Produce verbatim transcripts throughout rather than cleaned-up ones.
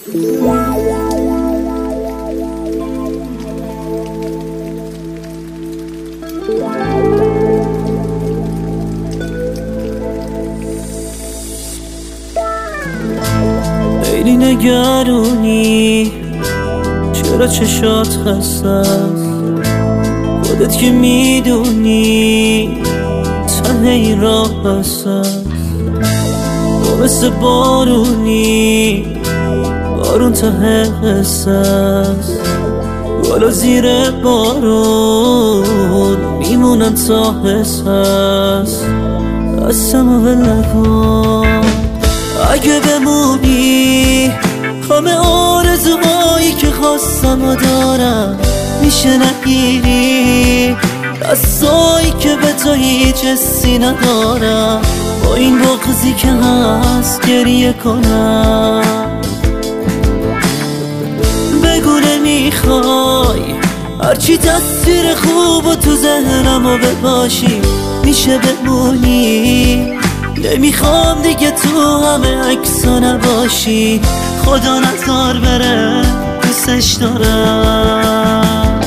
خیلی نگرونی، چرا چشات خسته است؟ خودت که میدونی ته این راه بسته است. تو مثل بارونی، بارون ته قصه است. بالا زیر بارون میمونن تا حس هست. دستمو ول نکن اگه بمونی، همه آرزوهایی که خواستم و دارم میشه نگیری. دستایی که به تو هیچ حسی ندارم، با این بغضی که هست گریه کنم. بگو نمیخوای هرچی تصویر خوب و تو ذهنم و بباشی میشه بمونی. نمیخوام دیگه تو همه عکسا نباشی، خدا نذار بره دوستش دارم.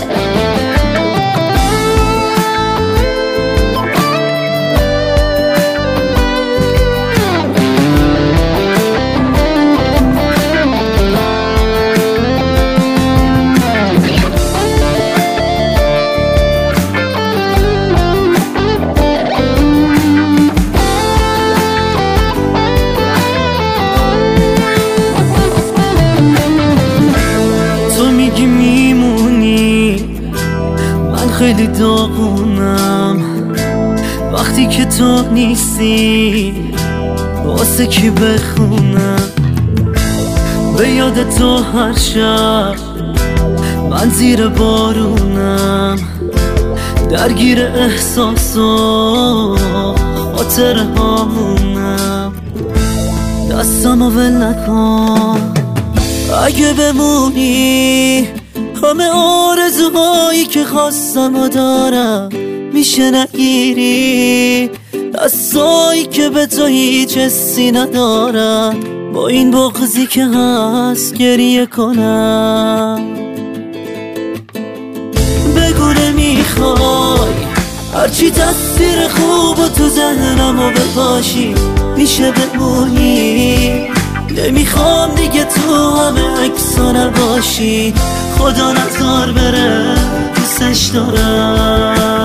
خیلی داغونم وقتی که تو نیستی، واسه کی بخونم؟ به یاد تو هر شب من زیر بارونم، درگیر احساس و خاطره هامونم. دستمو ول نکن اگه بمونی، همه آرزوهایی که خواستم و دارم میشه نگیری. دستایی که به تو هیچ حسی ندارم، با این بغضی که هست گریه کنم. بگو نمیخوای هرچی تصویر خوب و تو ذهنم و بپاشی میشه بمونی. نمیخوام دیگه تو همه عکسا نباشی، خدا نذار بره دوستش دارم.